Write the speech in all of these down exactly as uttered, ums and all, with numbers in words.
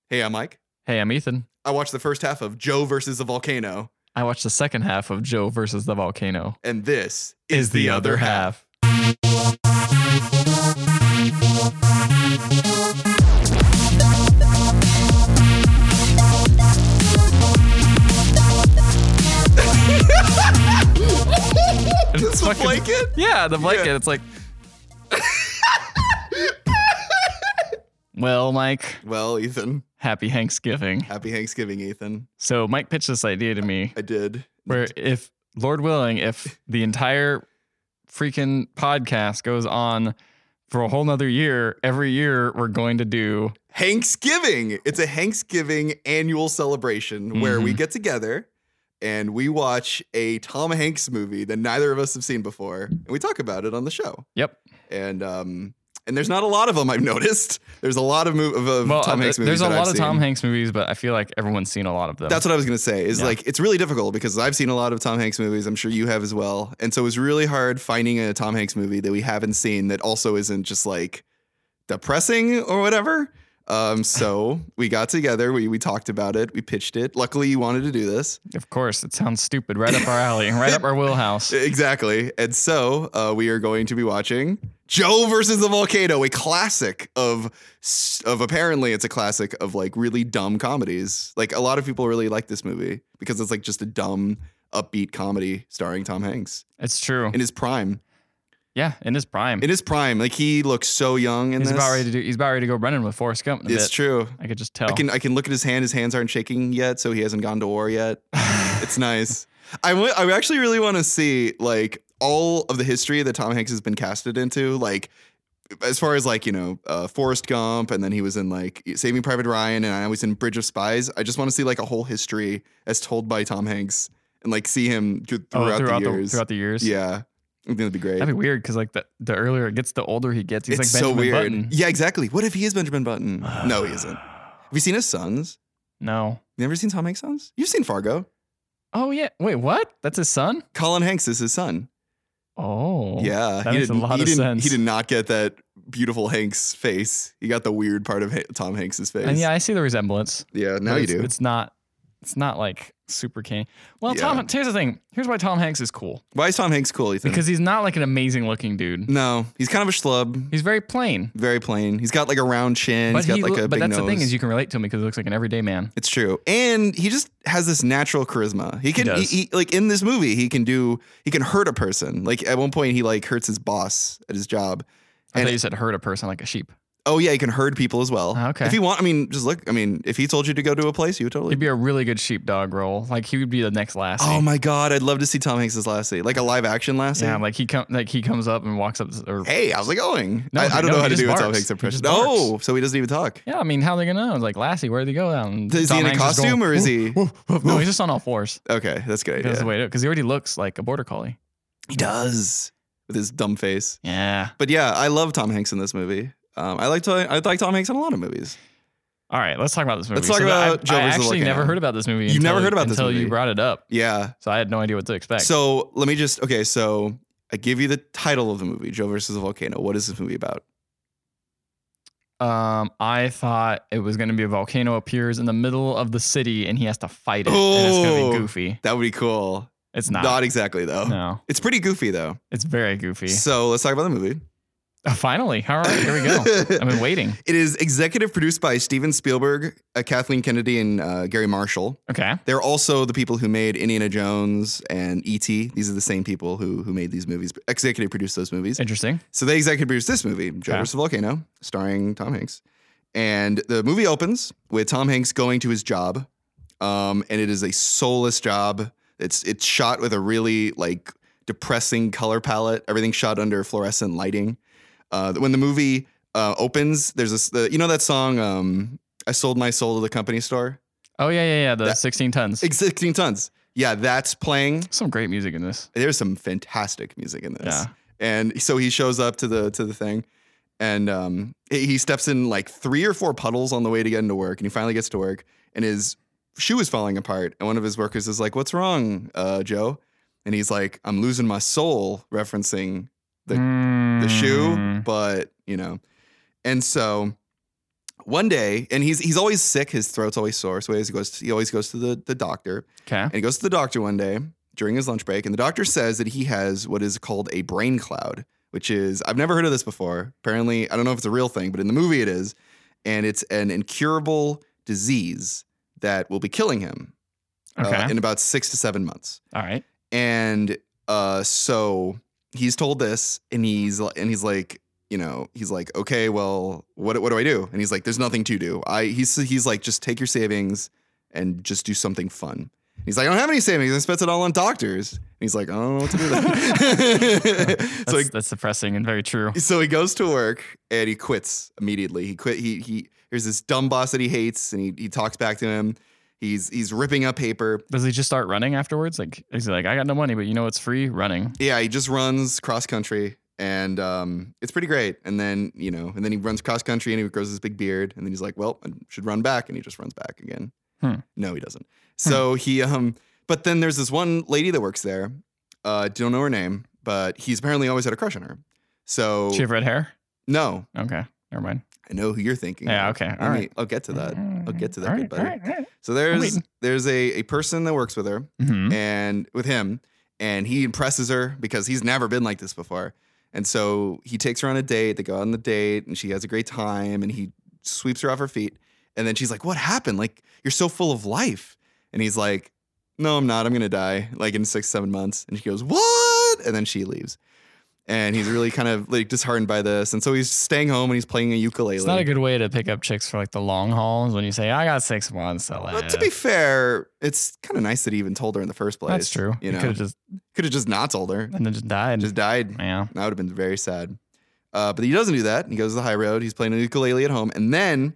Hey, I'm Mike. Hey, I'm Ethan. I watched the first half of Joe versus the Volcano, I watched the second half of Joe versus the Volcano. and this Is the other half. This the fucking- blanket? Yeah, the blanket. Yeah. It's like. Well, Mike, Well, Ethan, happy Thanksgiving. happy Thanksgiving, Ethan. So Mike pitched this idea to me I did. where if, Lord willing, if the entire freaking podcast goes on for a whole nother year, every year we're going to do Thanksgiving. It's a Thanksgiving annual celebration where we Mhm. get together and we watch a Tom Hanks movie that neither of us have seen before, and we talk about it on the show. Yep. And um, and there's not a lot of them I've noticed. There's a lot of, mo- of, of Well, Tom uh, Hanks movies. there's a that lot I've of seen. Tom Hanks movies, but I feel like everyone's seen a lot of them. That's what I was going to say is Yeah. like, it's really difficult because I've seen a lot of Tom Hanks movies. I'm sure you have as well. And so it was really hard finding a Tom Hanks movie that we haven't seen that also isn't just like depressing or whatever. Um, so we got together, we, we talked about it. We pitched it. Luckily you wanted to do this. Of course, it sounds stupid. Right up our alley, right up our wheelhouse. Exactly. And so uh, we are going to be watching Joe versus the Volcano, a classic of, of apparently it's a classic of like really dumb comedies. Like a lot of people really like this movie because it's like just a dumb, upbeat comedy starring Tom Hanks It's true. in his prime. Yeah, in his prime. In his prime, like he looks so young in he's this. about ready to do. He's about ready to go running with Forrest Gump. In a It's bit. true. I could just tell. I can I can look at his hand. His hands aren't shaking yet, so he hasn't gone to war yet. It's nice. I, w- I actually really want to see like all of the history that Tom Hanks has been casted into, like as far as like, you know, uh, Forrest Gump, and then he was in like Saving Private Ryan, and I was in Bridge of Spies. I just want to see like a whole history as told by Tom Hanks and like see him th- oh, throughout, throughout the years. throughout the years. Yeah, I think that'd be great. That'd be weird because like the, the earlier it gets, the older he gets. He's It's like so Benjamin weird. Button. Yeah, exactly. What if he is Benjamin Button? No, he isn't. Have you seen his sons? No. You never seen Tom Hanks' sons? You've seen Fargo. Oh yeah. Wait, what? That's his son? Colin Hanks is his son. Oh. Yeah, That he makes a didn't- lot he of didn't, sense. He did not get that beautiful Hanks face. He got the weird part of Ha- Tom Hanks's face. And yeah, I see the resemblance. yeah. Now but you it's, do. It's not. It's not like super canny. Well, Yeah. Tom. Here's the thing. Here's why Tom Hanks is cool. Why is Tom Hanks cool, Ethan? Because he's not like an amazing looking dude. no, he's kind of a schlub. He's very plain. Very plain. He's got like a round chin. But he's got he, like lo- a but big that's nose. the thing is you can relate to him because he looks like an everyday man. It's true, and he just has this natural charisma. He can, he does. he, like in this movie, he can do, he can hurt a person. Like at one point, he like hurts his boss at his job. I And thought you said hurt a person like a sheep. oh yeah, he can herd people as well. Ah, okay. If you want, I mean, just look. I mean, if he told you to go to a place, you would totally. He'd be a really good sheepdog role. Like he would be the next Lassie. Oh my god, I'd love to see Tom Hanks as Lassie, like a live action Lassie. yeah, like he come like he comes up and walks up. Or Hey, how's it going? No, I, he- I don't no, know he how to just do a Tom barks. Hanks He impression. just barks. Oh, so he doesn't even talk. yeah, I mean, how are they gonna know? Like Lassie, where'd he go down? Is he in a costume or is he? No, he's just on all fours. Okay, that's a good That's the idea. way to because he already looks like a border collie. He does with his dumb face. Yeah. But yeah, I love Tom Hanks in this movie. Um, I like to, I like Tom Hanks in a lot of movies. All right, let's talk about this movie. Let's talk So about I, Joe I versus actually Volcano. never heard about this movie. You've until, never heard about this until movie? you brought it up. Yeah. So I had no idea what to expect. So let me just okay. So I give you the title of the movie, Joe versus the Volcano. What is this movie about? Um, I thought it was going to be a volcano appears in the middle of the city and he has to fight it. And it's going to Oh. be goofy. That would be cool. It's not. Not exactly though. No, It's pretty goofy though. it's very goofy. So let's talk about the movie. Oh, finally. All right, here we go. I've been waiting. It is executive produced by Steven Spielberg, uh, Kathleen Kennedy, and uh, Gary Marshall. Okay. They're also the people who made Indiana Jones and E T. These are the same people who who made these movies, executive produced those movies. Interesting. So they executive produced this movie, Joe Okay. versus the Volcano, starring Tom Hanks. And the movie opens with Tom Hanks going to his job, um, and it is a soulless job. It's it's shot with a really like depressing color palette. Everything's shot under fluorescent lighting. Uh, when the movie uh, opens, there's this, the, you know that song, um, I Sold My Soul to the Company Store? Oh, yeah, yeah, yeah. The That- sixteen tons. sixteen tons. Yeah, that's playing. Some great music in this. There's some fantastic music in this. Yeah. And so he shows up to the to the thing, and um, he he steps in like three or four puddles on the way to get into work, and he finally gets to work, and his shoe is falling apart, and one of his workers is like, "What's wrong, uh, Joe?" And he's like, "I'm losing my soul," referencing the the shoe, Mm. but you know, and so one day, and he's he's always sick. His throat's always sore, so he always goes to, he always goes to the, the doctor. Okay. And he goes to the doctor one day during his lunch break, and the doctor says that he has what is called a brain cloud, which is, I've never heard of this before. Apparently, I don't know if it's a real thing, but in the movie it is. And it's an incurable disease that will be killing him Okay. uh, in about six to seven months. All right. And uh, so he's told this, and he's and he's like, you know, he's like, okay, well, what what do I do? And he's like, there's nothing to do. I he's he's like, just take your savings and just do something fun. He's like, I don't have any savings. I spent it all on doctors. And he's like, I don't know what to do. That's, so he, that's depressing and very true. so he goes to work and he quits immediately. He quit. He he. There's this dumb boss that he hates, and he he talks back to him. He's he's ripping up paper. Does he just start running afterwards? Like, is he like, I got no money, but you know what's free? Running. Yeah, he just runs cross country, and um, it's pretty great. And then you know, and then he runs cross country, and he grows this big beard, and then he's like, well, I should run back, and he just runs back again. Hmm. No, he doesn't. So he um, but then there's this one lady that works there. Uh, don't know her name, but he's apparently always had a crush on her. So Does she have red hair? no, Okay. Never mind. I know who you're thinking. Yeah, of. okay, Let all me- right. I'll get to that. I'll get to that, All good right, buddy. all right, all right. So there's waiting. there's a, a person that works with her Mhm. and with him, and he impresses her because he's never been like this before. And so he takes her on a date. They go on the date, and she has a great time, and he sweeps her off her feet. And then she's like, "What happened? Like, you're so full of life." And he's like, "No, I'm not. I'm gonna die like in six, seven months." And she goes, "What?" And then she leaves. And he's really kind of like disheartened by this. And so he's staying home and he's playing a ukulele. It's not a good way to pick up chicks for like the long hauls when you say, I got six months to live. But to be fair, it's kind of nice that he even told her in the first place. That's true. You You know, could have just, could have just not told her. and then just died. Just died. yeah. That would have been very sad. Uh, but he doesn't do that. He goes to the high road. He's playing a ukulele at home. And then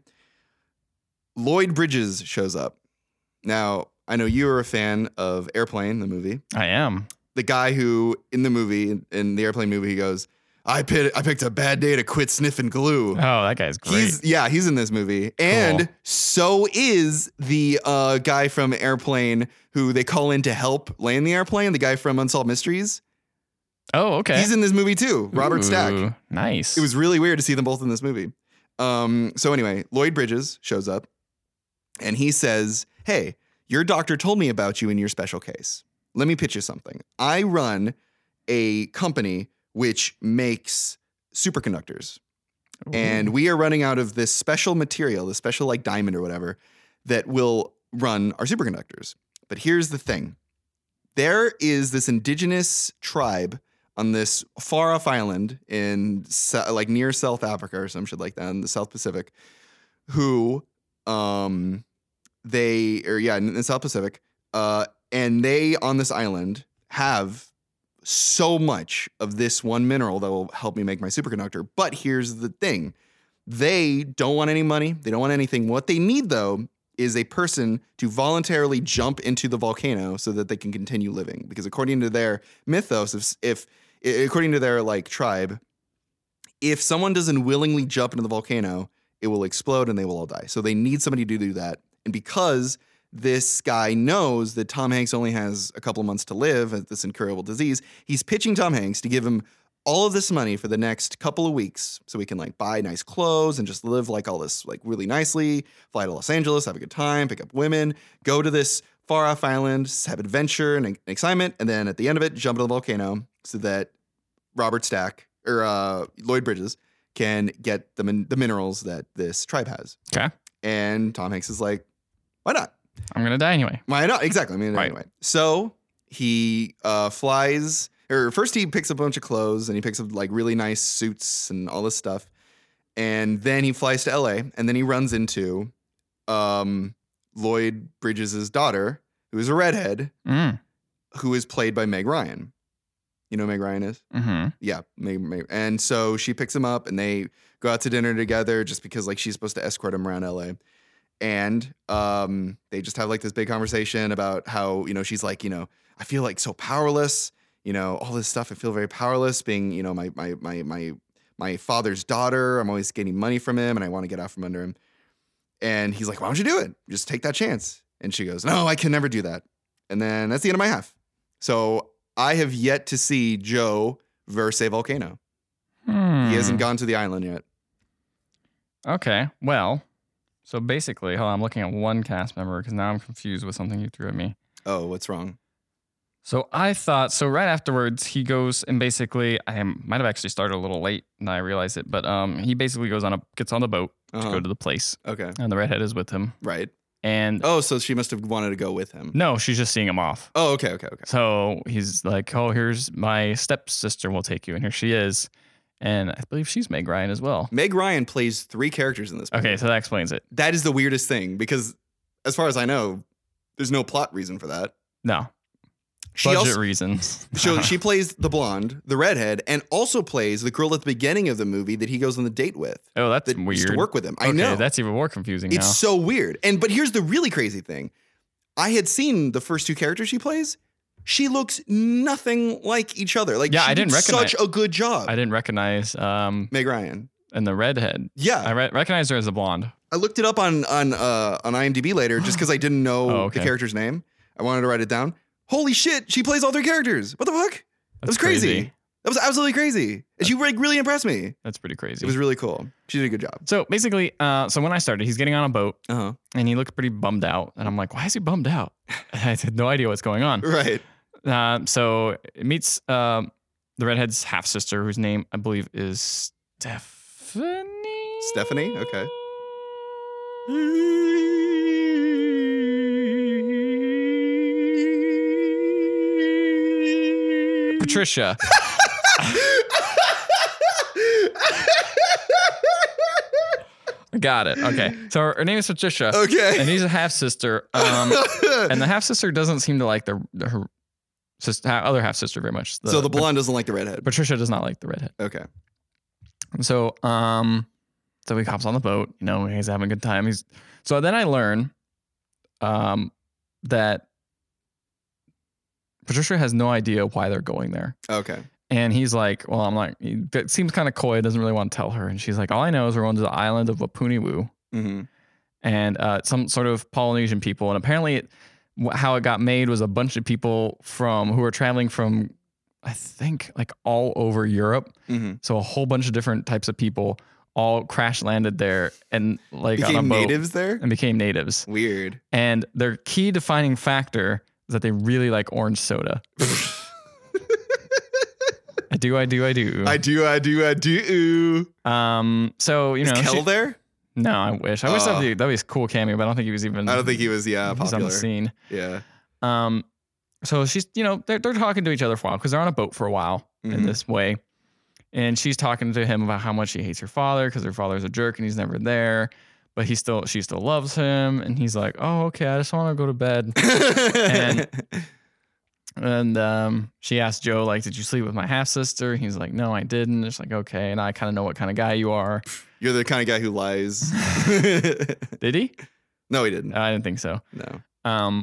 Lloyd Bridges shows up. Now, I know you are a fan of Airplane, the movie. I am. The guy who, in the movie, in the Airplane movie, he goes, I picked, I picked a bad day to quit sniffing glue. Oh, that guy's great. He's yeah, he's in this movie, and Cool. so is the uh, guy from Airplane who they call in to help land the airplane. The guy from Unsolved Mysteries. oh, okay. He's in this movie too. Robert Stack. Ooh, nice. It was really weird to see them both in this movie. Um, so anyway, Lloyd Bridges shows up, and he says, "Hey, your doctor told me about you in your special case. Let me pitch you something. I run a company which makes superconductors. Ooh. And we are running out of this special material, this special like diamond or whatever, that will run our superconductors. But here's the thing. There is this indigenous tribe on this far off island in like near South Africa or some shit like that in the South Pacific, who um they or yeah, in the South Pacific, uh, and they on this island have so much of this one mineral that will help me make my superconductor. But here's the thing. They don't want any money. They don't want anything. What they need, though, is a person to voluntarily jump into the volcano so that they can continue living. Because according to their mythos, if, if according to their like tribe, if someone doesn't willingly jump into the volcano, it will explode and they will all die. So they need somebody to do that. And because this guy knows that Tom Hanks only has a couple of months to live at this incurable disease, he's pitching Tom Hanks to give him all of this money for the next couple of weeks so he can like buy nice clothes and just live like all this like really nicely, fly to Los Angeles, have a good time, pick up women, go to this far off island, have adventure and excitement, and then at the end of it, jump into the volcano so that Robert Stack or uh, Lloyd Bridges can get the, min- the minerals that this tribe has. Okay. And Tom Hanks is like, why not? I'm going to die anyway. Why not? Exactly. I mean, Right. anyway. So he uh, flies, or first he picks up a bunch of clothes and he picks up like really nice suits and all this stuff. And then he flies to L A and then he runs into um, Lloyd Bridges' daughter, who is a redhead, Mm. who is played by Meg Ryan. You know who Meg Ryan is? Mm-hmm. Yeah. Meg, Meg. And so she picks him up and they go out to dinner together just because like she's supposed to escort him around L A. And um, they just have like this big conversation about how, you know, she's like, you know, I feel like so powerless, you know, all this stuff. I feel very powerless being, you know, my, my, my, my, my father's daughter. I'm always getting money from him and I want to get out from under him. And he's like, why don't you do it? Just take that chance. And she goes, no, I can never do that. And then that's the end of my half. So I have yet to see Joe verse a volcano. Hmm. He hasn't gone to the island yet. Okay. Well, So basically, hold on, I'm looking at one cast member because now I'm confused with something you threw at me. Oh, what's wrong? So I thought, so right afterwards, he goes and basically, I am, might have actually started a little late and I realized it, but um, he basically goes on a, gets on the boat Uh-huh. to go to the place. Okay. And the redhead is with him. Right. And Oh, so she must have wanted to go with him. no, she's just seeing him off. Oh, okay, okay, okay. So he's like, oh, here's my stepsister will take you. And here she is. And I believe she's Meg Ryan as well. Meg Ryan plays three characters in this movie. Okay, so that explains it. That is the weirdest thing because, as far as I know, there's no plot reason for that. No. She Budget also, reasons. so she plays the blonde, the redhead, and also plays the girl at the beginning of the movie that he goes on the date with. Oh, that's that weird. Used to work with him. I okay, know. That's even more confusing It's now. so weird. And but here's the really crazy thing. I had seen the first two characters she plays. She looks nothing like each other. Like Yeah, she I didn't did recognize- such a good job. I didn't recognize um Meg Ryan. and the redhead. Yeah. I re- recognized her as a blonde. I looked it up on on uh, on IMDb later just because I didn't know Oh, okay. the character's name. I wanted to write it down. Holy shit, she plays all three characters. What the fuck? That That's was crazy. That was absolutely crazy. And she like really impressed me. That's pretty crazy. It was really cool. She did a good job. so basically, uh, so when I started, he's getting on a boat Uh-huh. and he looked pretty bummed out. And I'm like, why is he bummed out? I had no idea what's going on. Right. Uh, so it meets um, the redhead's half sister, whose name I believe is Stephanie. Stephanie? Okay. Patricia. Got it. Okay. So her, her name is Patricia. Okay. And he's a half sister. Um, and the half sister doesn't seem to like the, the her sister, other half sister very much. so the blonde doesn't like the redhead. Patricia does not like the redhead. Okay. So, um, so he hops on the boat. You know, he's having a good time. He's so then I learn, um, that Patricia has no idea why they're going there. Okay. And he's like, well, I'm like, it seems kind of coy. Doesn't really want to tell her. And she's like, all I know is we're going to the island of Wapuniwu Mm-hmm. and uh, some sort of Polynesian people. And apparently, it, wh- how it got made was a bunch of people from who were traveling from, I think, like all over Europe. Mm-hmm. So a whole bunch of different types of people all crash landed there and like on a Became boat natives there? and became natives. Weird. And their key defining factor is that they really like orange soda. I do, I do, I do. I do, I do, I do. Um. So you Is know, Kel she- there? no, I wish. I wish Oh. that'd be that'd be a cool cameo, but I don't think he was even. I don't think he was, yeah, he was on popular. the scene. Yeah. Um. So she's, you know, they're they're talking to each other for a while because they're on a boat for a while in Mhm. this way, and she's talking to him about how much she hates her father because her father's a jerk and he's never there, but he still she still loves him, and he's like, oh, okay, I just want to go to bed. And- And um, she asked Joe, like, did you sleep with my half sister? He's like, no, I didn't. It's like, okay, and I kind of know what kind of guy you are. You're the kind of guy who lies. Did he? No, he didn't. I didn't think so. No. Um,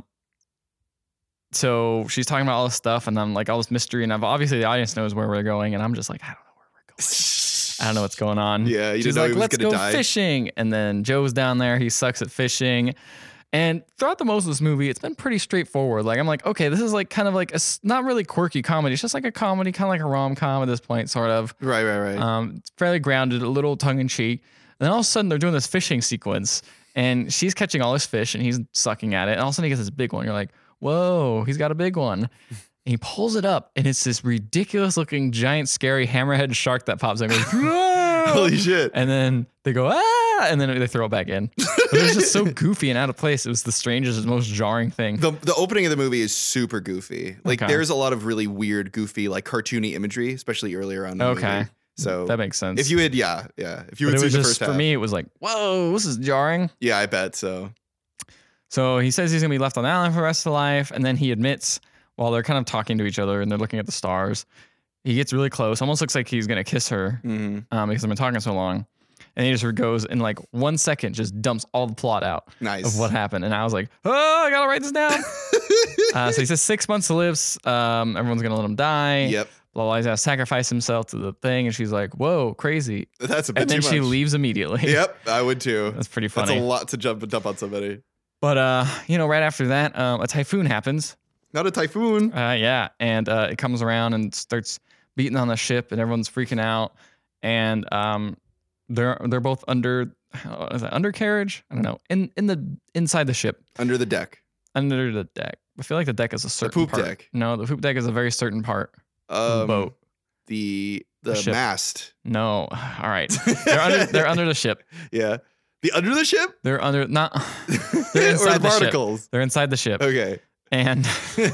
so she's talking about all this stuff, and I'm like, all this mystery, and I've obviously the audience knows where we're going, and I'm just like, I don't know where we're going. I don't know what's going on. Yeah, you She's didn't know like, he was let's gonna go die. fishing, and then Joe's down there. He sucks at fishing, and throughout the most of this movie, it's been pretty straightforward. Like I'm like, okay, this is like kind of like a s- not really quirky comedy. It's just like a comedy, kind of like a rom com at this point, sort of. Right, right, right. Um, it's fairly grounded, a little tongue in cheek. And then all of a sudden, they're doing this fishing sequence, and she's catching all this fish, and he's sucking at it. And all of a sudden, he gets this big one. You're like, whoa, he's got a big one. And he pulls it up, and it's this ridiculous looking, giant, scary hammerhead shark that pops out. And goes, "Whoa!" Holy shit. And then they go, ah, and then they throw it back in. But it was just so goofy and out of place. It was the strangest, most jarring thing. The the opening of the movie is super goofy. Like Okay. there's a lot of really weird, goofy, like cartoony imagery, especially earlier on in the Okay. movie. So That makes sense. if you had, yeah, yeah. If you but had it seen was the just, first for half, me, it was like, whoa, this is jarring. yeah, I bet so. So he says he's gonna be left on the island for the rest of life, and then he admits while they're kind of talking to each other and they're looking at the stars, he gets really close. Almost looks like he's gonna kiss her hmm um, because they've been talking so long, and he just goes in like one second, just dumps all the plot out Nice. of what happened, and I was like, oh, I gotta write this down. uh, so he says six months to live. Um, everyone's gonna let him die. Yep, Blah, blah, he's gonna sacrifice himself to the thing, and she's like, whoa, crazy. that's a bit And then too she much. leaves immediately. Yep, I would too. That's pretty That's funny. a lot to jump dump on somebody. But uh, you know, right after that, um, a typhoon happens. Not a typhoon. Uh, yeah, and uh, it comes around and starts beating on the ship, and everyone's freaking out. And um, they're they're both under what is that, undercarriage? I don't know. In in the inside the ship, Under the deck. under the deck. I feel like the deck is a certain poop part. deck. No, the poop deck is a very certain part of the Um, boat. The the ship. mast. No, all right. They're under. They're under the ship. Yeah. The under the ship? They're under. Not. They're or inside the the ship. barnacles? They're inside the ship, Okay. and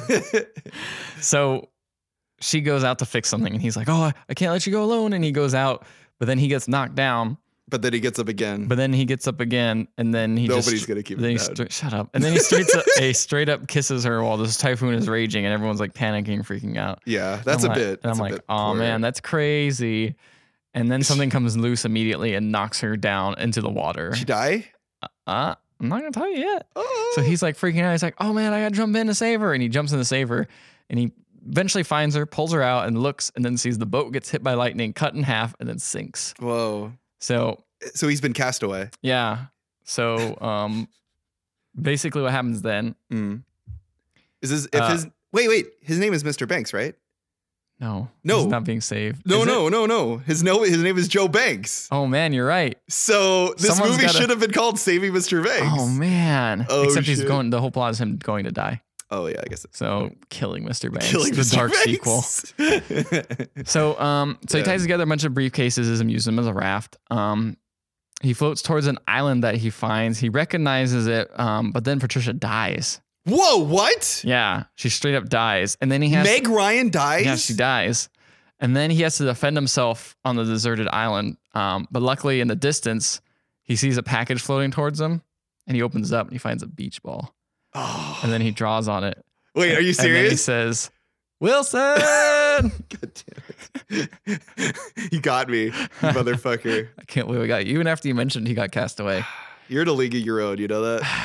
so she goes out to fix something, and he's like, "Oh, I, I can't let you go alone." And he goes out, but then he gets knocked down. But then he gets up again. But then he gets up again, and then he Nobody's just gonna keep then him he down. stra- shut up. And then he straight up, he straight up kisses her while this typhoon is raging, and everyone's like panicking, freaking out. Yeah, that's I'm a like- bit. And I'm that's a like, bit oh poor. man, that's crazy. And then something comes loose immediately and knocks her down into the water. She die? Uh, I'm not gonna tell you yet. Oh. So he's like freaking out. He's like, oh man, I gotta jump in to save her. And he jumps in to save her, and he eventually finds her, pulls her out, and looks, and then sees the boat gets hit by lightning, cut in half, and then sinks. Whoa. So So he's been cast away. yeah. So um, basically, what happens then? Mm. Is this if Uh, his wait wait his name is Mister Banks, right? No, No. he's not being saved. No Is it? no no no his no his name is Joe Banks. Oh man, you're right. So this Someone's movie gotta- should have been called Saving Mister Banks. Oh man. Oh, Except he's shit. going. The whole plot is him going to die. Oh yeah, I guess it's So killing Mister Banks, killing the Mister dark Banks. sequel. So um, so he Yeah. ties together a bunch of briefcases and uses them as a raft. Um, he floats towards an island that he finds. He recognizes it, um, but then Patricia dies. Whoa, what? Yeah, she straight up dies, and then he has Meg Ryan dies? yeah, she dies, and then he has to defend himself on the deserted island. Um, but luckily, in the distance, he sees a package floating towards him, and he opens it up and he finds a beach ball, Oh. and then he draws on it. Wait, are you And then he serious? says, "Wilson." God damn it. You got me, you motherfucker. I can't believe I got you. Even after you mentioned he got cast away. You're in a league of your own, you know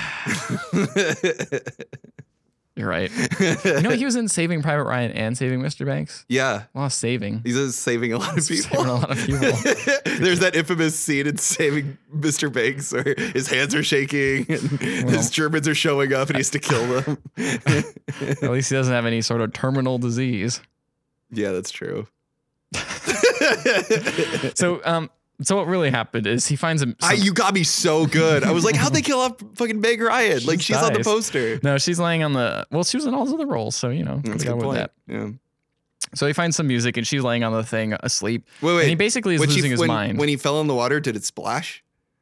that? You're right. You know, he was in Saving Private Ryan and Saving Mister Banks. Yeah. A lot of saving. He's just saving a lot of He's people. saving a lot of people. There's that infamous scene in Saving Mister Banks where his hands are shaking and Well- his Germans are showing up and he has to kill them. At least he doesn't have any sort of terminal disease. Yeah, that's true. So, um, so what really happened is he finds him. I, you got me so good. I was like, how'd they kill off fucking Meg Ryan? She Like, just she's on the dies. poster. No, she's laying on the. Well, she was in all his other roles, so you know. That's a got good with point. that. Yeah. So he finds some music, and she's laying on the thing asleep. Wait, wait. And he basically is When she- losing his when, mind. When he fell in the water, did it splash?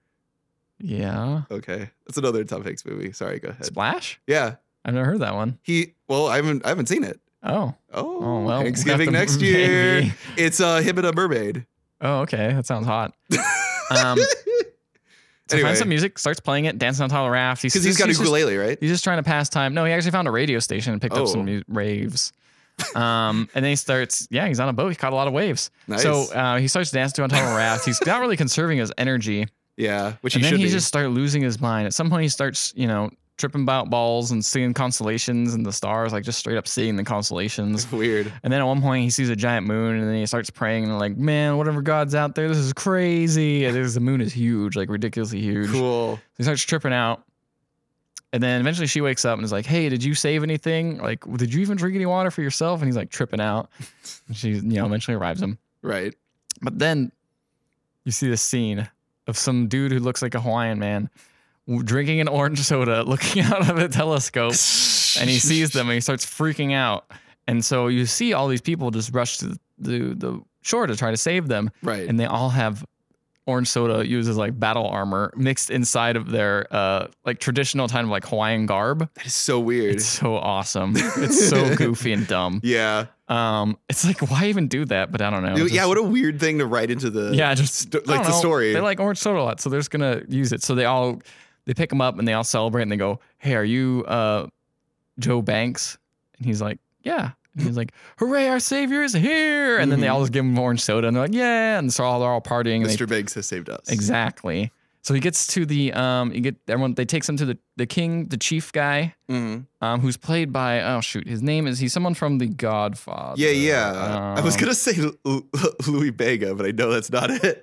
Yeah. Okay, that's another Tom Hanks movie. Sorry, go ahead. Splash? Yeah, I've never heard that one. he. Well, I haven't. I haven't seen it. Oh. Oh, Oh, well, we'll have Thanksgiving to- next year. maybe. It's uh, him and a mermaid. Oh, okay. That sounds hot. Um, so Anyway. finds some music, starts playing it, dancing on top of the raft. He's, Because he's got a he's just, ukulele, right? he's just trying to pass time. No, he actually found a radio station and picked up Oh. some mu- raves. Um, and then he starts, yeah, he's on a boat. He caught a lot of waves. Nice. So uh, he starts dancing on top of a raft. He's not really conserving his energy. Yeah, which And he then should he be. just started losing his mind. At some point, he starts, you know, tripping about balls and seeing constellations and the stars, like just straight up seeing the constellations. Weird. And then at one point, he sees a giant moon, and then he starts praying and like, man, whatever God's out there, this is crazy. And there's, the moon is huge, like ridiculously huge. Cool. He starts tripping out. And then eventually she wakes up and is like, hey, did you save anything? Like, did you even drink any water for yourself? And he's like tripping out. And she, you know, eventually arrives him. Right. But then you see this scene of some dude who looks like a Hawaiian man w- drinking an orange soda, looking out of a telescope, and he sees them and he starts freaking out. And so you see all these people just rush to the, the shore to try to save them. Right. And they all have orange soda used as like battle armor mixed inside of their uh like traditional kind of like Hawaiian garb. That is so weird. It's so awesome. It's so goofy and dumb. yeah. Um, it's like, why even do that? But I don't know. Dude, Just- yeah. What a weird thing to write into the. yeah, just sto- I like don't the know. story. They like orange soda a lot, so they're just gonna use it. So they all they pick him up and they all celebrate and they go, "Hey, are you uh Joe Banks?" And he's like, "Yeah." And he's like, "Hooray, our savior is here!" And then they all just give him orange soda and they're like, "Yeah!" And so all they're all partying. And they, Mister Banks has saved us. exactly. So he gets to the um, you get everyone. They takes him to the the king, the chief guy, Mhm. um, who's played by oh shoot, his name is he's someone from The Godfather. Yeah, yeah. I was Um, gonna say Lu- Lu- Louis Vega, but I know that's not it.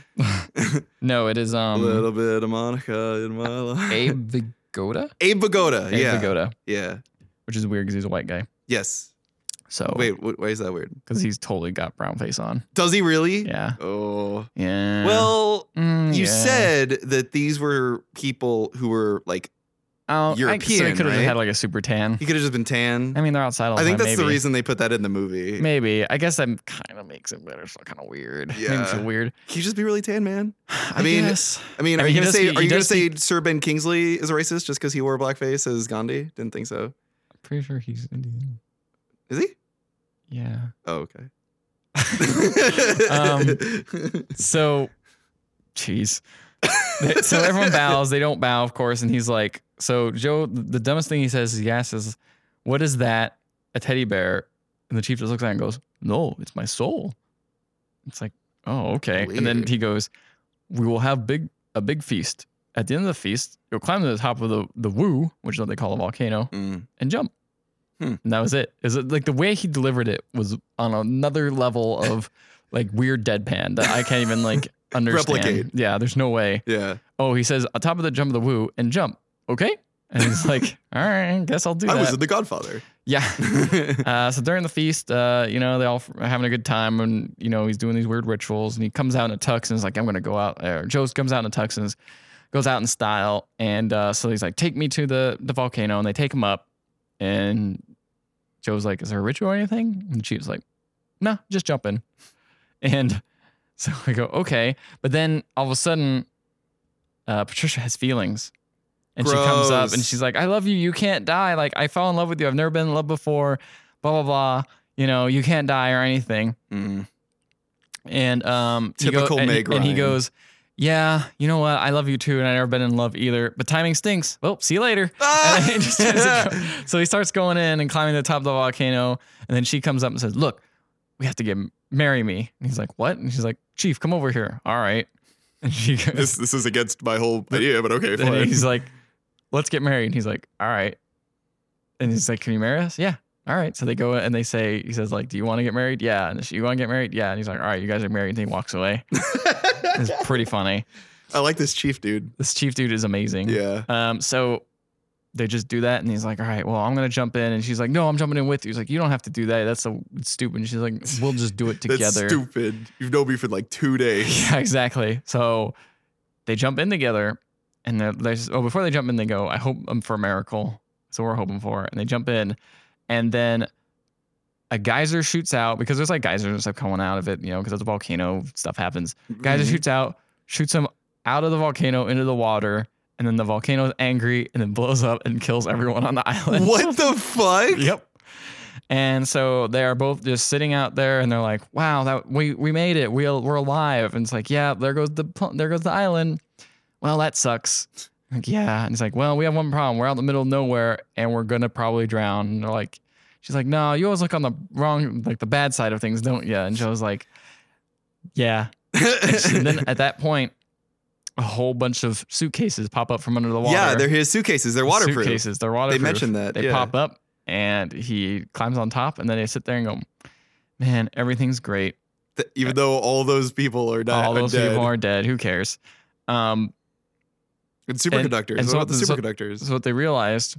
No, it is a um little bit of Monica in my life. Abe Vigoda. Abe Vigoda. Abe yeah. Vigoda, Yeah. which is weird because he's a white guy. Yes. So Wait, wh- why is that weird? because he's totally got brown face on. Does he really? Yeah. Oh. Yeah. Well, Mm, you yeah. said that these were people who were like, oh, I, so European, he could have right? had like a super tan. he could have just been tan. I mean, they're outside all the I think time. that's maybe. the reason they put that in the movie. Maybe. I guess that kind of makes it better. It's kind of weird. Makes Yeah. me feel weird. Can you just be really tan, man? I, mean, guess. I mean, I are mean, you he gonna does say be- are he you gonna does say Sir Ben Kingsley is a racist just because he wore blackface as Gandhi? Didn't think so. I'm pretty sure he's Indian. Is he? Yeah. Oh, okay. Um, So, jeez. They- so everyone bows. They don't bow, of course. And he's like, so Joe, the dumbest thing he says is he asks is, what is that? A teddy bear. And the chief just looks at it and goes, no, it's my soul. It's like, oh, okay. And then Weird. he goes, we will have big a big feast. At the end of the feast, you'll climb to the top of the, the woo, which is what they call a volcano, Mm. and jump. Hmm. And that was it. Is it like the way he delivered it was on another level of like weird deadpan that I can't even like understand. Replicate. Yeah, there's no way. Yeah. Oh, he says on top of the jump of the woo and jump. Okay. And he's like, all right, guess I'll do I that. was in The Godfather. Yeah. Uh, so during the feast, uh, you know, they all are having a good time, and you know, he's doing these weird rituals, and he comes out in a tux and is like, I'm gonna go out. Or Joe comes out in a tux and is, goes out in style, and uh, so he's like, take me to the the volcano, and they take him up, and Joe's like, is there a ritual or anything? And the chief's like, no, just jump in. And so I go, okay, but then all of a sudden, uh, Patricia has feelings. And she comes up and Gross. she's like, I love you. You can't die. Like, I fell in love with you. I've never been in love before. Blah, blah, blah. You know, you can't die or anything. Mm. And um, he go- Typical and, he, Meg and he Ryan. goes, yeah, you know what? I love you too. And I've never been in love either. But timing stinks. Well, see you later. And then he just tries to go. So he starts going in and climbing to the top of the volcano. And then she comes up and says, look, we have to get marry me. And he's like, what? And she's like, Chief, come over here. All right. And she goes, This this is against my whole idea, but okay, and fine. he's like, let's get married. And he's like, all right. And he's like, can you marry us? Yeah. All right. So they go and they say, he says, like, do you want to get married? Yeah. And she, you want to get married? Yeah. And he's like, all right, you guys are married. And he walks away. It's pretty funny. I like this chief dude. This chief dude is amazing. Yeah. Um, so they just do that. And he's like, all right, well, I'm going to jump in. And she's like, no, I'm jumping in with you. He's like, you don't have to do that. That's so stupid. And she's like, we'll just do it together. That's stupid. You've known me for like two days. Yeah, exactly. So they jump in together, and they're, they're just, oh, before they jump in, they go, I hope I'm for a miracle. So we're hoping for it. And they jump in, and then a geyser shoots out, because there's like geysers and stuff coming out of it, you know, because it's a volcano, stuff happens. Geyser Mhm. shoots out, shoots him out of the volcano into the water, and then the volcano is angry and then blows up and kills everyone on the island. What the fuck? Yep. And so they are both just sitting out there, and they're like, "Wow, that we we made it. We we're alive." And it's like, "Yeah, there goes the pl- there goes the island. Well, that sucks." Like, yeah. And it's like, "Well, we have one problem. We're out in the middle of nowhere, and we're gonna probably drown." And they're like, "She's like, no, you always look on the wrong, like the bad side of things, don't you?" And Joe's like, "Yeah." And then at that point, a whole bunch of suitcases pop up from under the water. Yeah, they're his suitcases. They're waterproof. Suitcases. They're waterproof. mentioned that, They yeah. pop up, and he climbs on top, and then they sit there and go, "Man, everything's great. Th- Even though all those people are not All those dead. people are dead. Who cares?" Um, And superconductors. and what so- about the so- superconductors? so what they realized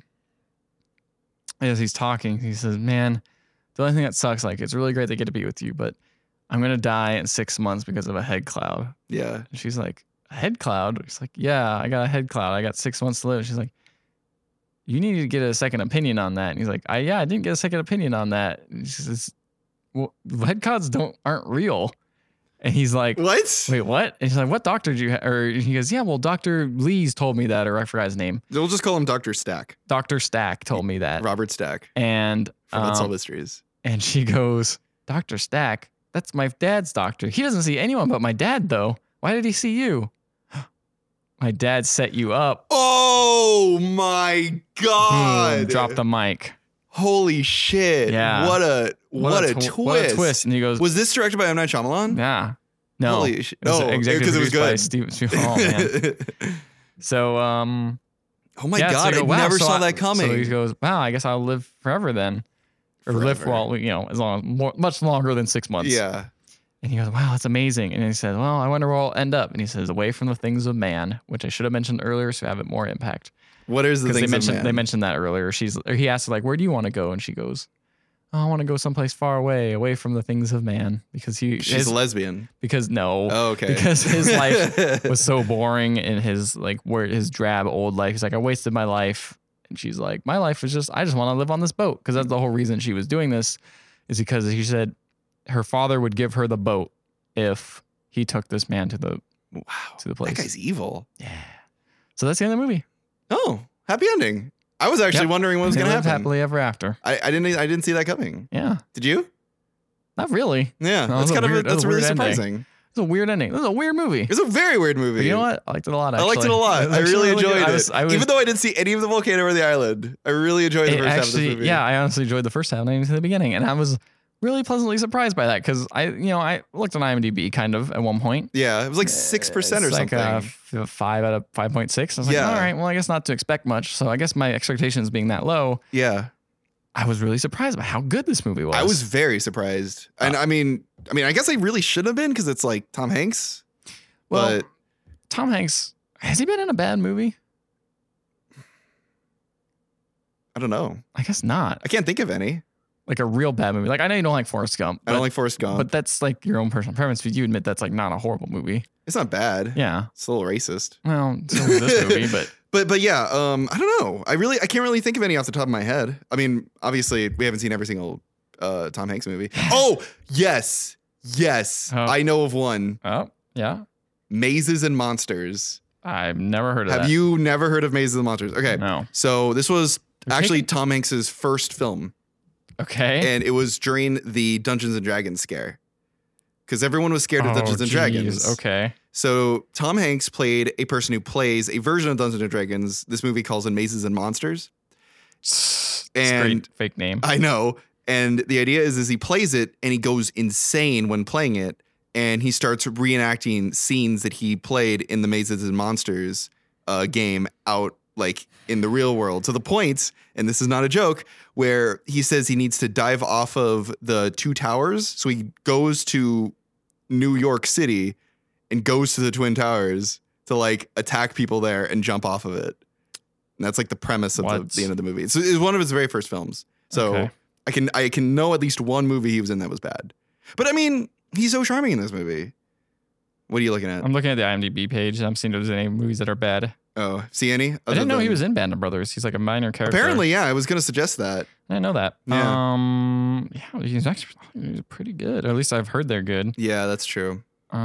as he's talking, he says, "Man, the only thing that sucks, like, it's really great they get to be with you, but I'm gonna die in six months because of a head cloud." yeah. And she's like, "A head cloud?" He's like, "Yeah, I got a head cloud. I got six months to live." She's like, "You need to get a second opinion on that." And he's like, I yeah, I didn't get a second opinion on that. And she says, "Well, head clouds don't aren't real." And he's like, What? "Wait, what?" And she's like, "What doctor did you?" Ha-? Or he goes, "Yeah, well, Doctor Lee's told me that, or I forgot his name. We'll just call him Doctor Stack. Doctor Stack told me that." Robert Stack And from Unsolved um, Mysteries. and she goes, "Doctor Stack? That's my dad's doctor. He doesn't see anyone but my dad, though. Why did he see you?" "My dad set you up." Oh my god. Boom, drop the mic. Holy shit. Yeah. What a what, a, tw- twist. What a twist. And he goes, Was this directed by M. Night Shyamalan? yeah. No. Holy shit. It was Oh, executive because it was produced by good. Steven Spielberg. Oh, man. So, um, Oh my yeah, so god, you I go, wow, never so saw I- that coming. So he goes, wow, I guess I'll live forever then. Or live, Forever. well, you know, as long, more, much longer than six months. Yeah. And he goes, wow, that's amazing. And he says, well, I wonder where I'll end up. And he says, away from the things of man, which I should have mentioned earlier so have it more impact. What is the Because things they of mentioned man? they mentioned that earlier. She's or he asked her, like, where do you want to go? And she goes, oh, I want to go someplace far away, away from the things of man, because he She's his, a lesbian. because no, Oh, okay. because his life was so boring in his like where his drab old life. He's like, I wasted my life, and she's like, my life was just I just want to live on this boat, because that's the whole reason she was doing this, is because he said her father would give her the boat if he took this man to the Wow. to the place. That guy's evil. Yeah. So that's the end of the movie. Oh, happy ending. I was actually Yep. wondering what was They going to lived happen. happily ever after. I, I didn't I didn't see that coming. Yeah. Did you? Not really. Yeah, No, that's it was a kind of weird- a, it was that's a really weird ending. surprising. It's a weird ending. This is a weird movie. It's a very weird movie. But you know what? I liked it a lot. I Actually. liked it a lot. It was I actually really good. enjoyed I it. was, I was, Even though I didn't see any of the volcano or the island, I really enjoyed the it first half of actually, the movie. yeah, I honestly enjoyed the first half and into the beginning, and I was really pleasantly surprised by that, because I, you know, I looked on IMDb kind of at one point. Yeah, it was like six percent or It's something. Like a f- five out of five point six. I was like, Yeah. all right, well, I guess not to expect much. So I guess my expectations being that low, yeah, I was really surprised by how good this movie was. I was very surprised, and Uh, I mean, I mean, I guess I really should have been, because it's like Tom Hanks. well. But Tom Hanks, has he been in a bad movie? I don't know. I guess not. I can't think of any. Like a real bad movie. Like I know you don't like Forrest Gump, I but, don't like Forrest Gump. but that's like your own personal preference. But you admit that's like not a horrible movie. It's not bad. Yeah. It's a little racist. Well, so is this movie, but But but yeah, um, I don't know. I really I can't really think of any off the top of my head. I mean, obviously we haven't seen every single uh, Tom Hanks movie. Oh yes, yes, Oh. I know of one. oh yeah, Mazes and Monsters. I've never heard of Have that. you never heard of Mazes and Monsters? Okay, No. so this was You're actually taking- Tom Hanks's first film, Okay. and it was during the Dungeons and Dragons scare, because everyone was scared of Oh, Dungeons and geez. Dragons. Okay. So Tom Hanks played a person who plays a version of Dungeons and Dragons. This movie calls them Mazes and Monsters. It's And- great fake name. I know. And the idea is, is he plays it and he goes insane when playing it. And he starts reenacting scenes that he played in the Mazes and Monsters uh, game out like in the real world, to the point, and this is not a joke, where he says he needs to dive off of the two towers. So he goes to New York City and goes to the Twin Towers to like attack people there and jump off of it. And that's like the premise of the, What? the end of the movie. It's, it's one of his very first films. So Okay. I can I can know at least one movie he was in that was bad. But I mean, he's so charming in this movie. What are you looking at? I'm looking at the IMDb page. I'm seeing if there's any movies that are bad. Oh, see any? I didn't know he was in Band of Brothers. He's like a minor character. Apparently, yeah. I was going to suggest that. I didn't know that. Yeah. Um, yeah, he's actually he's pretty good. Or at least I've heard they're good. Yeah, that's true.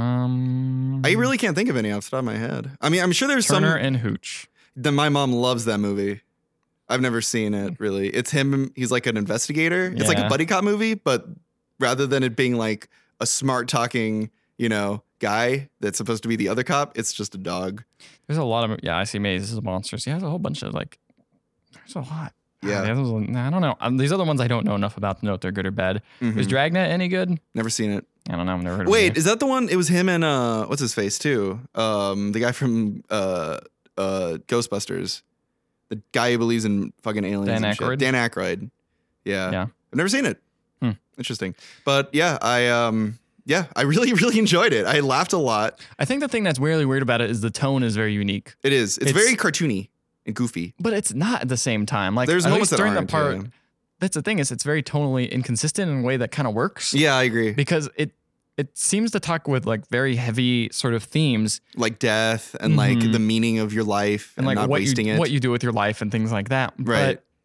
Um, I really can't think of any off the top of my head. I mean, I'm sure there's Turner some. and Hooch. Then my mom loves that movie. I've never seen it really. It's him. He's like an investigator. It's like a Yeah. buddy cop movie, but rather than it being like a smart talking, you know, guy that's supposed to be the other cop, it's just a dog. There's a lot of yeah. I see Mazes and Monsters. He has a whole bunch of like. There's a lot. Yeah. Ah, the others, I don't know. Um, these other ones I don't know enough about to know if they're good or bad. Mhm. Is Dragnet any good? Never seen it. I don't know. I've never heard Wait, of it. is that the one? It was him and uh, what's his face too? Um, the guy from uh, uh, Ghostbusters, the guy who believes in fucking aliens. Dan and shit. Aykroyd? Dan Aykroyd. Yeah. Yeah. I've never seen it. Hmm. Interesting, but yeah, I um, yeah, I really, really enjoyed it. I laughed a lot. I think the thing that's really weird about it is the tone is very unique, It is. It's, It's- very cartoony and goofy. but it's not at the same time. Like There's at moments least that during aren't. the part. yeah. That's the thing is it's very tonally inconsistent in a way that kind of works. Yeah, I agree. Because it it seems to talk with like very heavy sort of themes Like death and like Mhm. the meaning of your life and and, like not what wasting you it. what you do with your life and things like that. Right. But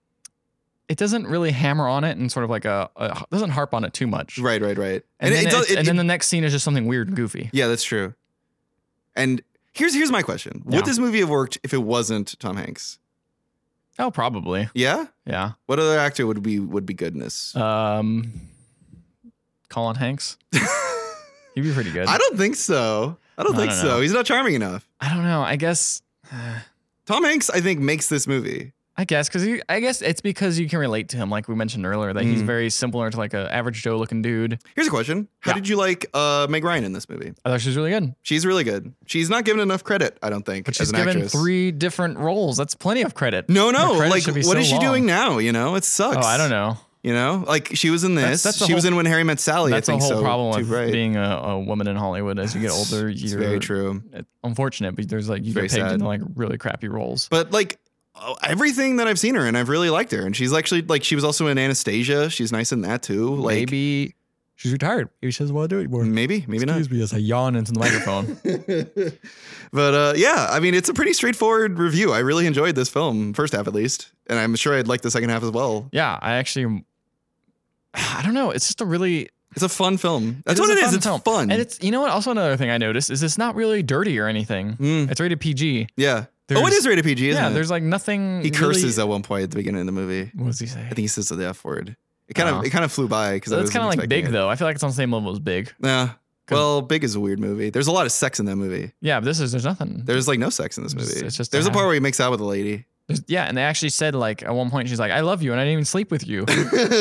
it doesn't really hammer on it and sort of like a, a doesn't harp on it too much. right, right, right. And, then, it does. it's- It, and it- then the next scene is just something weird and goofy. yeah, that's true. And here's here's my question: Yeah. Would this movie have worked if it wasn't Tom Hanks? Oh, probably. Yeah. Yeah. What other actor would be would be goodness? Um, Colin Hanks. He'd be pretty good. I don't think so. I don't I think don't so. know. He's not charming enough. I don't know. I guess. Tom Hanks, I think, makes this movie. I guess because I guess it's because you can relate to him, like we mentioned earlier, that he's Mm. very similar to like a average Joe looking dude. Here's a question: How Yeah. did you like uh, Meg Ryan in this movie? I thought she was really good, She's really good. She's not given enough credit, I don't think, but as she's an given actress. three different roles. That's plenty of credit. No, Her no. credit Like, should be what so is she long. doing now? You know, it sucks. Oh, I don't know. You know, like she was in this. That's- that's the she was whole- in When Harry Met Sally. That's I the think whole so. problem too, with right. being a, a woman in Hollywood. As you get older, It's you're very true. It's unfortunate, but there's like you Very get picked sad. into like really crappy roles. But like, uh, everything that I've seen her in, I've really liked her. And she's actually like, she was also in Anastasia. She's nice in that too. Like maybe she's retired. Maybe she doesn't want to do it anymore. Maybe, maybe Excuse not. me as I yawn into the microphone. But uh, yeah, I mean, it's a pretty straightforward review. I really enjoyed this film, first half at least. And I'm sure I'd like the second half as well. Yeah, I actually, I don't know. It's just a really, It's a fun film. That's It is what a it is. fun It's film. fun. and it's, you know what? Also another thing I noticed is it's not really dirty or anything. Mm, It's rated P G. yeah. There's- Oh, it is rated P G, isn't Yeah, it? there's like nothing. He curses Really, at one point at the beginning of the movie. what does he say? I think he says the F word. It kind Oh. of it kind of flew by because I That's was kind of like expecting Big it. though. I feel like it's on the same level as Big. Yeah. 'Cause- Well, Big is a weird movie. There's a lot of sex in that movie. Yeah, but this is there's nothing. There's like no sex in this It's- movie. it's just There's a a part half- where he makes out with a lady. There's- yeah, and they actually said like at one point she's like, "I love you," and I didn't even sleep with you.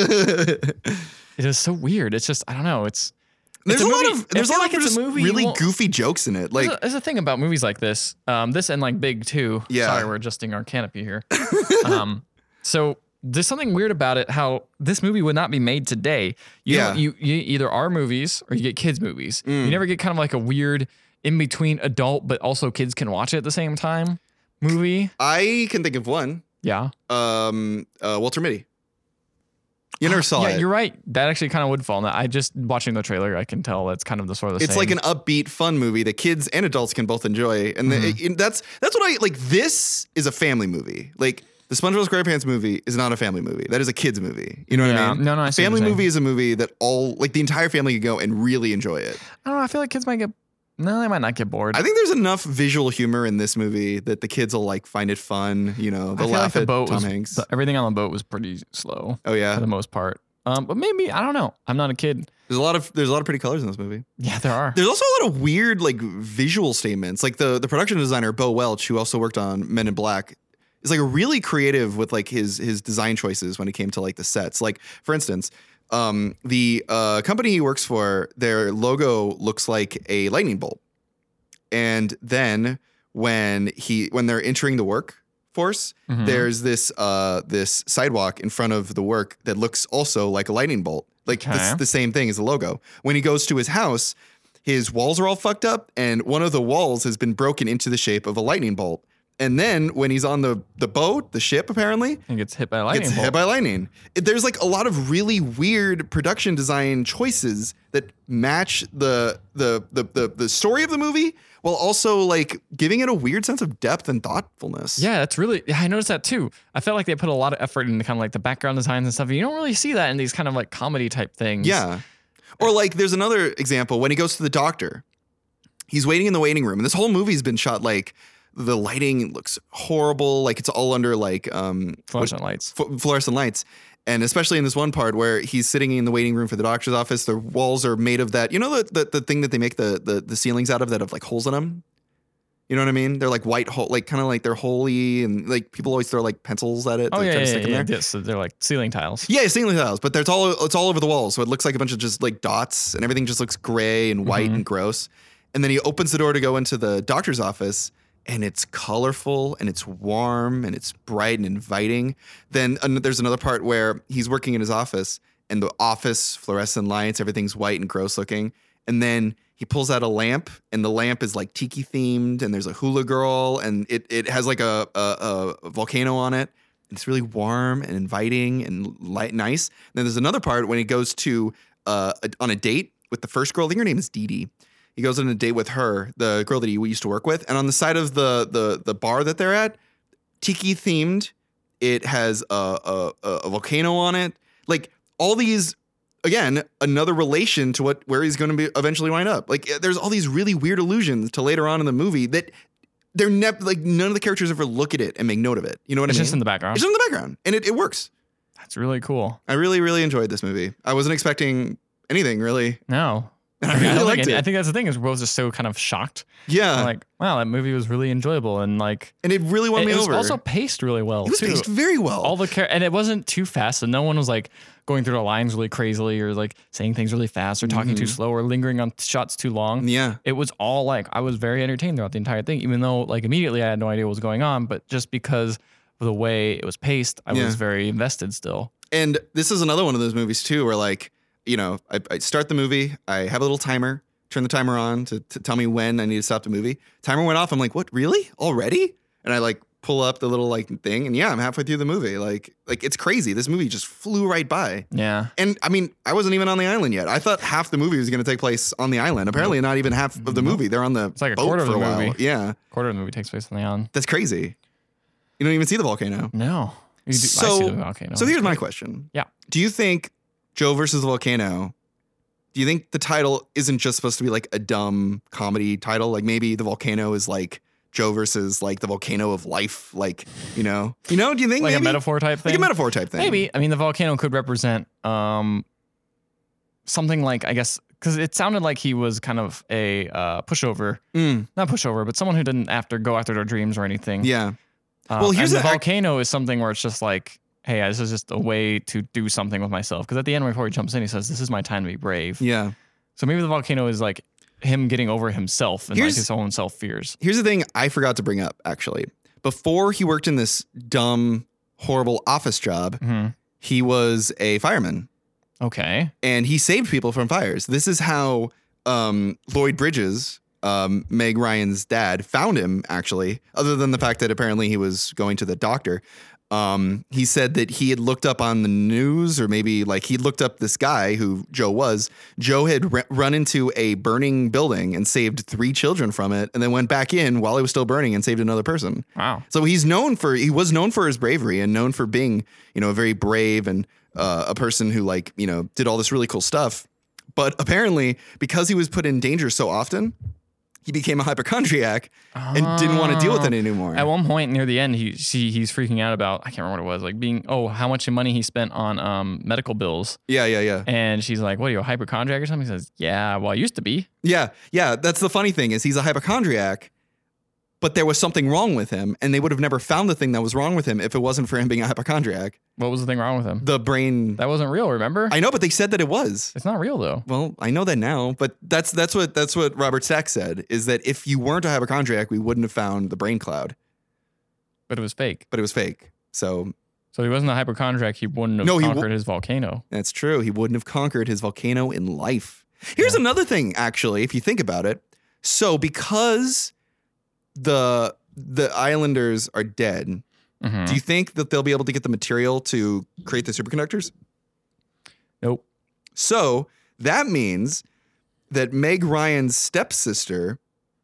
It is so weird. It's just I don't know. It's There's It's a, a lot movie- of I there's a feel lot like of it's a just movie you really won't- goofy jokes in it. Like there's, a, there's a thing about movies like this. Um, this and like Big too. Yeah. Sorry, we're adjusting our canopy here. um, so there's something weird about it. How this movie would not be made today. You Yeah. don't- you you either are movies or you get kids movies. Mm. You never get kind of like a weird in between adult but also kids can watch it at the same time movie. I can think of one. Yeah. Um, uh, Walter Mitty. You never saw yeah, it. you're right. That actually kind of would fall in that. I just watching the trailer, I can tell that's kind of the sort of the It's same. like an upbeat, fun movie that kids and adults can both enjoy, and the, Mhm. and that's that's what I like. This is a family movie. Like the SpongeBob SquarePants movie is not a family movie. That is a kids movie. You know what Yeah. I mean? No, no, I see what family you're saying. movie is a movie that all like the entire family could go and really enjoy it. I don't know. I feel like kids might get. No, they might not get bored. I think there's enough visual humor in this movie that the kids will like find it fun. You know, I they'll feel like laugh the at boat Tom was Hanks. the- everything on the boat was pretty slow oh for yeah, the most part. Um, but maybe I don't know. I'm not a kid. there's a lot of there's a lot of pretty colors in this movie. Yeah, there are. There's also a lot of weird like visual statements. Like the the production designer Bo Welch, who also worked on Men in Black, is like really creative with like his his design choices when it came to like the sets. Like for instance, um, the uh, company he works for, their logo looks like a lightning bolt, and then when he when they're entering the workforce, Mhm. there's this uh this sidewalk in front of the work that looks also like a lightning bolt. Like Okay. it's the same thing as the logo. When he goes to his house, his walls are all fucked up, and one of the walls has been broken into the shape of a lightning bolt. And then when he's on the the boat, the ship apparently and gets hit by a lightning gets bolt. hit by lightning. It- there's like a lot of really weird production design choices that match the the the the, the story of the movie, while also like giving it a weird sense of depth and thoughtfulness. Yeah, that's really. Yeah, I noticed that too. I felt like they put a lot of effort into kind of like the background designs and stuff. And you don't really see that in these kind of like comedy type things. Yeah. Or like there's another example when he goes to the doctor. He's waiting in the waiting room, and this whole movie's been shot like the lighting looks horrible, like it's all under like um Fluorescent lights. f- fluorescent lights. And especially in this one part where he's sitting in the waiting room for the doctor's office, the walls are made of that. You know the the, the thing that they make the, the the ceilings out of that have like holes in them. You know what I mean? They're like white hole, like kind of like they're holy, and like people always throw like pencils at it Oh to yeah, try yeah, to stick yeah, them yeah. there. Yes, so they're like ceiling tiles. Yeah, ceiling tiles, but there's all it's all over the walls, so it looks like a bunch of just like dots, and everything just looks gray and white Mhm. and gross. And then he opens the door to go into the doctor's office, and it's colorful and it's warm and it's bright and inviting. Then an- there's another part where he's working in his office, and the office fluorescent lights, everything's white and gross looking. And then he pulls out a lamp, and the lamp is like tiki themed, and there's a hula girl, and it it has like a a, a volcano on it. It's really warm and inviting and light, nice. And then there's another part when he goes to uh, a, on a date with the first girl. I think her name is Dee Dee. He goes on a date with her, the girl that he used to work with. And on the side of the the the bar that they're at, tiki themed. It has a, a a volcano on it. Like all these, again, another relation to what where he's going to be eventually wind up. Like there's all these really weird allusions to later on in the movie that they're never like none of the characters ever look at it and make note of it. You know what It's I mean? just in the background. It's just in the background, and it, it works. That's really cool. I really, really enjoyed this movie. I wasn't expecting anything really. No. I I, really don't liked think any- it. I think that's the thing is we're both just so kind of shocked. Yeah, We're like, wow, that movie was really enjoyable and like and it really won it, me it was over. also paced really well it was too. paced very well. All the char- and it wasn't too fast, and no one was like going through the lines really crazily or like saying things really fast or talking too Mhm. slow or lingering on shots too long. yeah, It was all like I was very entertained throughout the entire thing, even though like immediately I had no idea what was going on, but just because of the way it was paced, I Yeah. was very invested still. and this is another one of those movies too, where like you know, I, I start the movie, I have a little timer, turn the timer on to, to tell me when I need to stop the movie. Timer went off. I'm like, what? Really? Already? And I like pull up the little like thing, and yeah, I'm halfway through the movie. Like, like it's crazy. This movie just flew right by. Yeah. And I mean, I wasn't even on the island yet. I thought half the movie was going to take place on the island. Apparently, not even half of the movie. They're on the It's like a boat quarter of for the a while. movie. Yeah, Quarter of the movie takes place on the island. that's crazy. You don't even see the volcano. No. You do, So- I see the volcano. So here's my question. Yeah. Do you think Joe versus the volcano? Do you think the title isn't just supposed to be like a dumb comedy title? Like maybe the volcano is like Joe versus like the volcano of life, like, you know, you know, do you think like maybe? a metaphor type thing? Like a metaphor type thing. Maybe. I mean, the volcano could represent um, something like, I guess, because it sounded like he was kind of a uh, pushover. Mm, Not pushover, but someone who didn't after go after their dreams or anything. yeah. Uh, Well, here's and the the- volcano is something where it's just like, hey, this is just a way to do something with myself. Because at the end, before he jumps in, he says, "This is my time to be brave." Yeah. So maybe the volcano is like him getting over himself and Here's- like his own self fears. Here's the thing I forgot to bring up, actually. Before he worked in this dumb, horrible office job, hmm he was a fireman Okay. and he saved people from fires. This is how um, Lloyd Bridges, um, Meg Ryan's dad, found him, actually, other than the fact that apparently he was going to the doctor. Um, he said that he had looked up on the news, or maybe like he looked up this guy who Joe was. Joe had r- run into a burning building and saved three children from it, and then went back in while it was still burning and saved another person. Wow. So he's known for he was known for his bravery and known for being, you know, very brave and uh, a person who like, you know, did all this really cool stuff. But apparently, because he was put in danger so often, he became a hypochondriac and didn't want to deal with it anymore. At one point near the end, he she, he's freaking out about, I can't remember what it was, like being, oh, how much money he spent on um, medical bills. Yeah, yeah, yeah. And she's like, what are you, a hypochondriac or something? He says, yeah, well, I used to be. Yeah, yeah. That's the funny thing is he's a hypochondriac, but there was something wrong with him, and they would have never found the thing that was wrong with him if it wasn't for him being a hypochondriac. What was the thing wrong with him? The brain. That wasn't real, remember? I know, but they said that it was. It's not real, though. Well, I know that now, but that's that's what that's what Robert Sachs said, is that if you weren't a hypochondriac, we wouldn't have found the brain cloud, But it was fake. but it was fake. So So he wasn't a hypochondriac. He wouldn't have No, he conquered w- his volcano. that's true. He wouldn't have conquered his volcano in life. Here's another thing, actually, if you think about it. So because the the islanders are dead, Mhm. do you think that they'll be able to get the material to create the superconductors? Nope. So that means that Meg Ryan's stepsister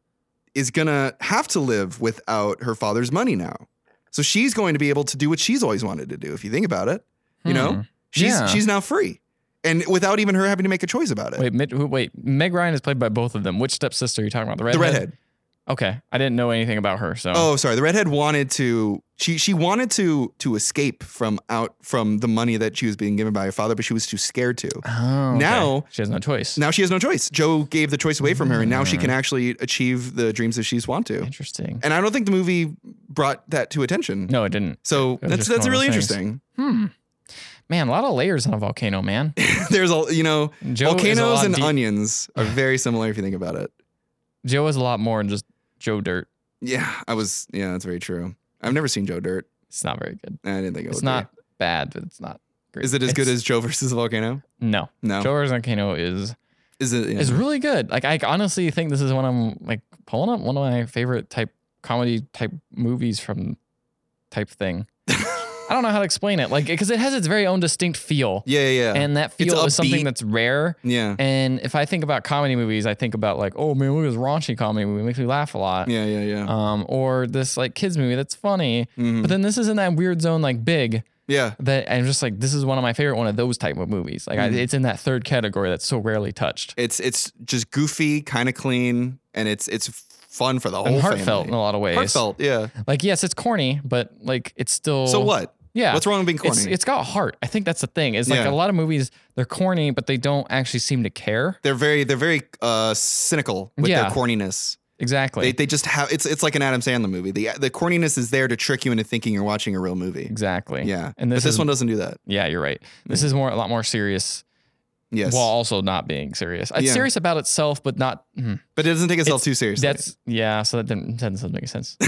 is going to have to live without her father's money now. So she's going to be able to do what she's always wanted to do, if you think about it. You Hmm. know? She's Yeah. she's now free. And without even her having to make a choice about it. Wait, Meg, wait. Meg Ryan is played by both of them. Which stepsister are you talking about? The redhead? the redhead. Okay. I didn't know anything about her, so. Oh, sorry. The redhead wanted to she she wanted to to escape from out from the money that she was being given by her father, but she was too scared to. Oh, okay. Now- she has no choice. Now she has no choice. Joe gave the choice away from her, and now she can actually achieve the dreams that she's want to. Interesting. And I don't think the movie brought that to attention. No, it didn't. So It was that's just that's one of really those things. interesting. Hmm. Man, a lot of layers on a volcano, man. There's a you know Joe is a volcanoes lot and deep- onions are very similar if you think about it. Joe is a lot more than just Joe Dirt. Yeah, I was. Yeah, that's very true. I've never seen Joe Dirt. It's not very good. I didn't think it It's would not bad, but it's not be. great. Is it as good It's- as Joe versus the volcano? No. No. Joe versus Volcano is Is it? Yeah. is really good. Like I honestly think this is one I'm like pulling up one of my favorite type comedy type movies from type thing. I don't know how to explain it. Like because it has its very own distinct feel. yeah, yeah, yeah. And that It's feel is something upbeat. that's rare. yeah. And if I think about comedy movies, I think about like, oh man, look at this raunchy comedy movie. It makes me laugh a lot. Yeah, yeah, yeah. Um, or this like kids movie that's funny. Mhm. But then this is in that weird zone like Big yeah. that I'm just like, this is one of my favorite one of those type of movies. Like I, Mhm. it's in that third category that's so rarely touched. It's it's just goofy, kind of clean, and it's it's fun for the whole And heartfelt in family. a lot of ways. Heartfelt, yeah. Like yes, it's corny, but like it's still So what? Yeah. What's wrong with being corny? It's, it's got heart. I think that's the thing. Is like Yeah. a lot of movies, they're corny, but they don't actually seem to care. they're very they're very uh, cynical with Yeah. their corniness. Exactly. They they just have it's it's like an Adam Sandler movie. The the corniness is there to trick you into thinking you're watching a real movie. exactly. Yeah, And but this this is- one doesn't do that. Yeah, you're right. This is more a lot more serious Yes, while also not being serious. It's Yeah. serious about itself, but not. mm. but it doesn't take itself It's- too seriously. That's yeah. So that didn't, that doesn't make sense.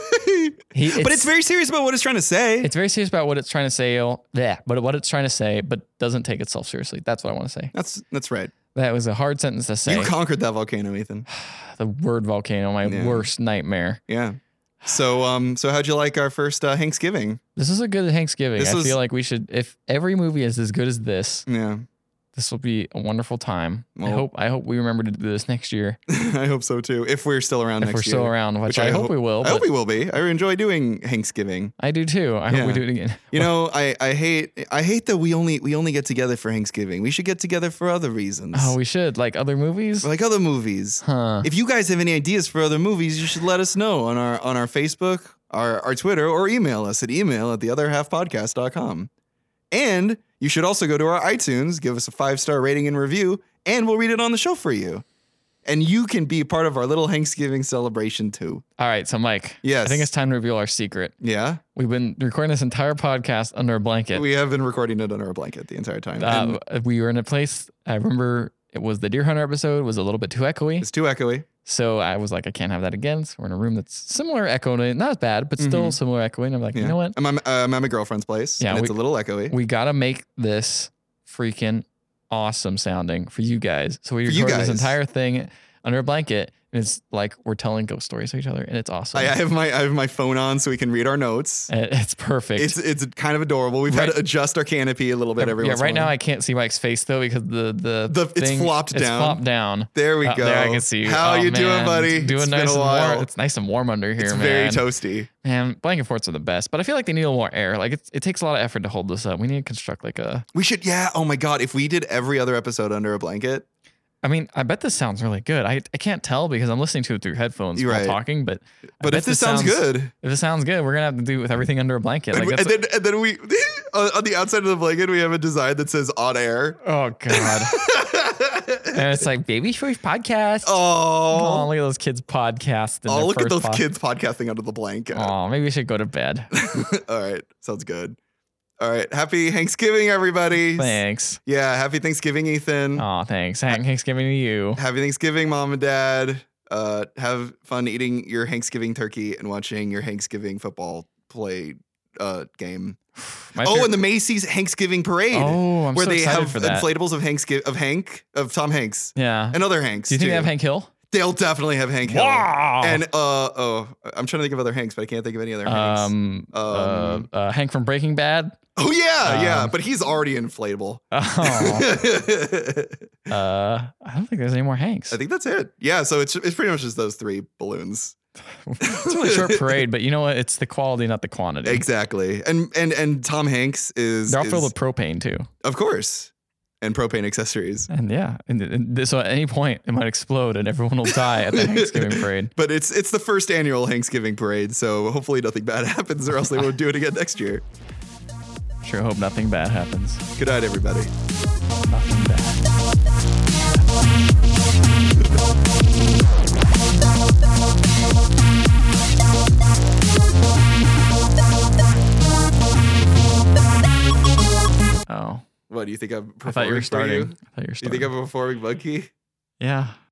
He, but it's very serious about what it's trying to say. it's very serious about what it's trying to say. oh, Yeah, but what it's trying to say, but doesn't take itself seriously. That's what I want to say. That's that's right. That was a hard sentence to say. You conquered that volcano, Ethan. The word volcano, my Yeah. worst nightmare. Yeah. So, um, so how'd you like our first uh, Thanksgiving? This is a good Thanksgiving. This I was- feel like we should, if every movie is as good as this, Yeah, this will be a wonderful time. I Well- hope I hope we remember to do this next year I hope so too. If we're still around if next we're year, still around, which, which I, I hope hope- we will. I But hope we will be. I enjoy doing Thanksgiving. I do too. I hope we Yeah. do it again. You know, I, I hate I hate that we only we only get together for Thanksgiving. We should get together for other reasons, Oh, we should like other movies. like other movies. Huh? If you guys have any ideas for other movies, you should let us know on our on our Facebook, our, our Twitter, or email us at email at the other half podcast dot com. And you should also go to our iTunes, give us a five-star rating and review, and we'll read it on the show for you. And you can be part of our little Thanksgiving celebration too. All right, so Mike. Yes. I think it's time to reveal our secret. Yeah. We've been recording this entire podcast under a blanket. We have been recording it under a blanket the entire time. And Uh, we were in a place. I remember it was the Deer Hunter episode. Was a little bit too echoey. it's too echoey. So I was like, I can't have that again. So we're in a room that's similar echoing, not as bad, but still Mhm. similar echoing. I'm like, Yeah. you know what? I'm, I'm, uh, I'm at my girlfriend's place. Yeah, and it's we- a little echoey. We got to make this freaking awesome sounding for you guys. So we For you recorded this guys. entire thing under a blanket. And it's like we're telling ghost stories to each other, and it's awesome. I, I have my I have my phone on so we can read our notes. And it's perfect. It's it's kind of adorable. We've had Right. to adjust our canopy a little bit every yeah, once in right a now while. I can't see Mike's face though because the the, The- it's thing- flopped it's down. flopped down. There we Uh, go. There I can see you. How Oh, you doing, man. buddy? Doing It's nice been a and while. warm. It's nice and warm under here, It's man. very toasty. Man, blanket forts are the best, but I feel like they need a little more air. Like it's, it takes a lot of effort to hold this up. We need to construct like a. We should, yeah. Oh my God. If we did every other episode under a blanket, I mean, I bet this sounds really good. I I can't tell because I'm listening to it through headphones You're while right. talking. But I but bet if this sounds, good, if it sounds good, we're gonna have to do it with everything under a blanket. and, Like we- that's, and then and then we on on the outside of the blanket we have a design that says on air. oh god, and it's like Baby Choice Podcast. Oh, Oh, look at those kids podcasting. oh, their look at first those pod- kids podcasting under the blanket. Oh, maybe we should go to bed. All right, sounds good. All right, happy Thanksgiving, everybody. Thanks. Yeah, happy Thanksgiving, Ethan. Oh, thanks. Happy Thanksgiving to you. Happy Thanksgiving, Mom and Dad. Uh, have fun eating your Thanksgiving turkey and watching your Thanksgiving football play uh, game. My oh, favorite- and the Macy's Thanksgiving parade, oh, I'm where so they excited have for that. inflatables of Hanks of Hank of Tom Hanks Yeah. and other Hanks. Do you think too. they have Hank Hill? They'll definitely have Hank Hill. Wow. And uh oh, I'm trying to think of other Hanks, but I can't think of any other Hanks. um, Um, uh, uh, Hank from Breaking Bad. oh yeah, yeah, um, but he's already inflatable. Oh, uh, I don't think there's any more Hanks. I think that's it. Yeah, so it's it's pretty much just those three balloons. It's a really short parade, but you know what? It's the quality, not the quantity. Exactly. And and and Tom Hanks is, They're all is- filled with propane too. of course, and propane accessories. And yeah, and, and so at any point it might explode and everyone will die at the Thanksgiving parade. But it's it's the first annual Thanksgiving parade, so hopefully nothing bad happens, or else they won't do it again next year. Sure hope nothing bad happens. Good night, everybody. Nothing bad. Oh, What do you think I'm performing I thought you were for starting. you? I thought you were You starting. think I'm a performing monkey? yeah.